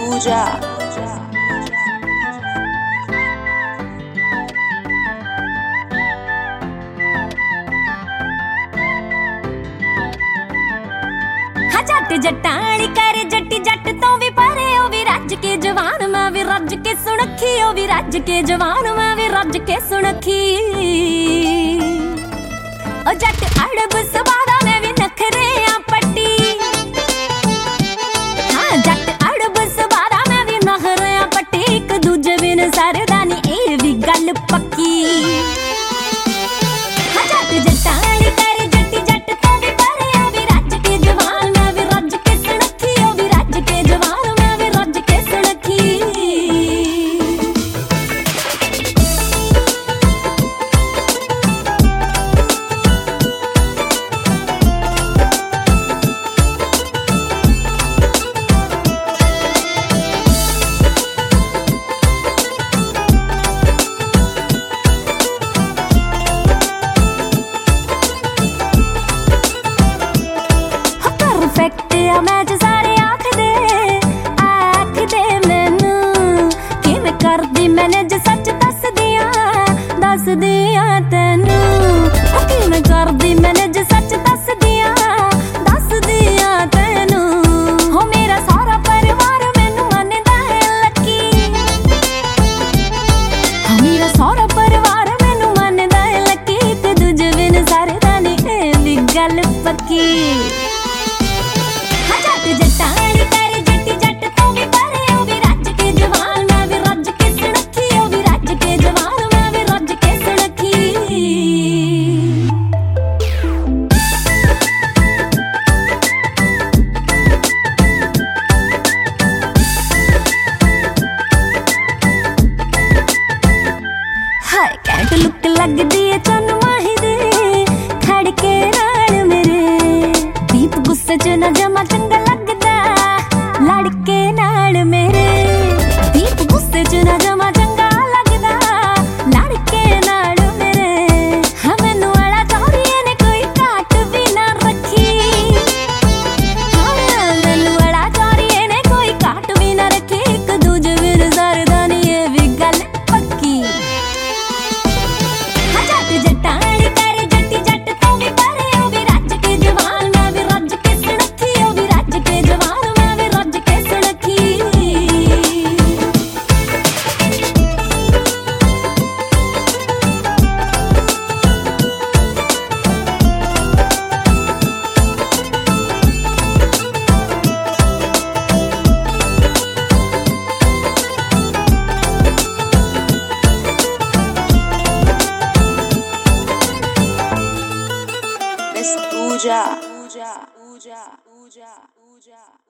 पूजा। जट जटाणी करे जट्टी जट तो भी परे ओ भी रज के जवान मैं भी रज के सुनखी ओ भी रज के जवान मैं भी रज के सुनखी ओ जट अड़ब सवादा मैं भी नखरे पट्टी। हाँ जट अड़ब सवादा मैं भी नखरे पट्टी एक दूजे बिन सरदानी ए भी गल पक्की। हाँ जट जटाणी करे जट्टी जट तो भी परे ओ भी रज के जवान मैं भी रज के सुनखी ओ भी रज के जवान मैं भी रज के सुनखी। परफेक्ट आ मैच सारे आखदे मैनू कि मैं करदी मैनेज सच दस दियां तैनू कि मैं करदी मैनेज सच दस दियां तैनू। हो मेरा सारा परिवार मैनू मनदा है लकी। हो मेरा सारा परिवार मैनू मनदा है लकी ते दूजे बिन सरदा नहीं ए भी गल पक्की। जटाणी करे जट्टी जट तो भी परे ओ भी रज के जवान मैं भी रज के सुनखी ओ भी रज के जवान मैं भी रज के सुनखी। हाय कैंट लुक लगदी है चन माही दे खड़के नाल मेरे दीप गुस्से च ना जमा चंगा लड़के नाल मेरे दीप गुस्से च ना जमा चंगा लगदा लड़के नाल मेरे। हाँ मैनू वाला चौरिए ने कोई काट भी ना रखी। हाँ मैनू वाला चौरिए ने कोई काट भी ना रखी एक दूजे बिन सरदा नहीं ये भी गल पक्की। हाँ जट जटाणी करे जट्टी जट तो भी परे ओ भी रज के जवान मैं भी रज के सुनखी ओ भी रज के जवान पूजा।